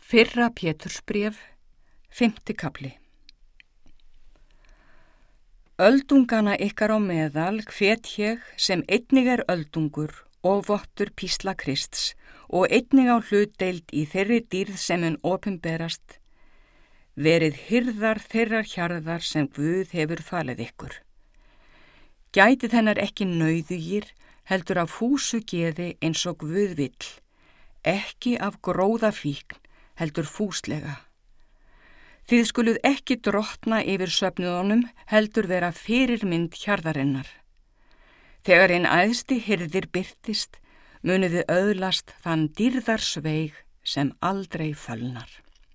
Fyrra Pétursbréf, 5. kafli. Öldungana ykkar á meðal hvet ég sem einnig öldungur og vottur písla Krists og einnig á hlutdeild í þeirri dýrð sem mun opinberast, verið hirðar þeirrar hjarðar sem Guð hefur falið ykkur. Gætið hennar ekki nauðugir, heldur af fúsu geði eins og Guð vill, ekki af gróðafíkn, heldur fúslega. Þið skuluð ekki drottna yfir söfnuðunum, heldur vera fyrirmynd hjarðarinnar. Þegar hinn æðsti hirðir birtist, munið þið öðlast þann dýrðarsveig sem aldrei fölnar.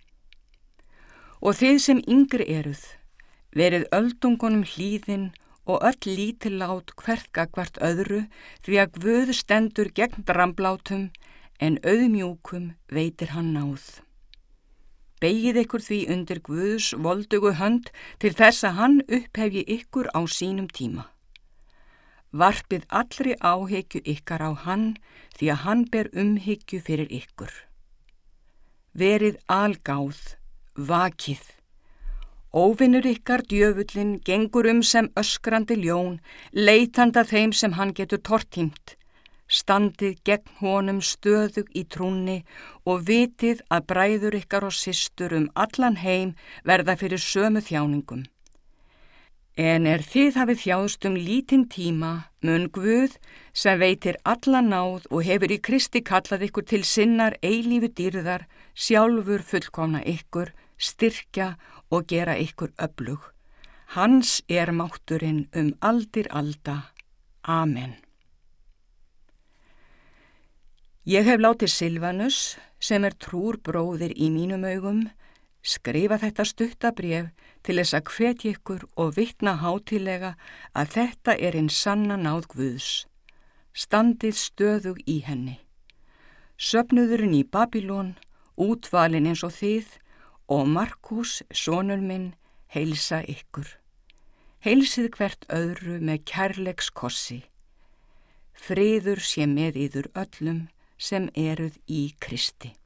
Og þið sem yngri eruð, verið öldungunum hlýðin og öll lítillát hvert gagnvart öðru, því að Guð stendur gegn dramblátum, en auðmjúkum veitir hann náð. Begið ykkur því undir Guðs voldugu hönd til þess að hann upphefji ykkur á sínum tíma. Varpið allri áhyggju ykkar á hann, því að hann ber umhyggju fyrir ykkur. Verið algáð, vakið. Óvinur ykkar djöfullinn gengur sem öskrandi ljón, leitanda þeim sem hann getur tortímt. Standið gegn honum stöðug í trúnni og vitið að bræður ykkar og systur allan heim verða fyrir sömu þjáningum. En þið hafið þjáðst lítinn tíma, mun Guð, sem veitir alla náð og hefur í Kristi kallað ykkur til sinnar eilífu dýrðar, sjálfur fullkomna ykkur, styrkja og gera ykkur öflug. Hans mátturinn aldir alda. Amen. Ég hef látið Silvanus, sem trúr bróðir í mínum augum, skrifa þetta stutta bréf til þess að hvetja ykkur og vitna hátíðlega að þetta hinn sanna náð Guðs. Standið stöðug í henni. Söfnuðurinn í Babylon, útvalinn eins og þið, og Markús, sonur minn, heilsa ykkur. Heilsið hvert öðru með kærleikskossi. Friður sé með yður öllum sem eruð í Kristi.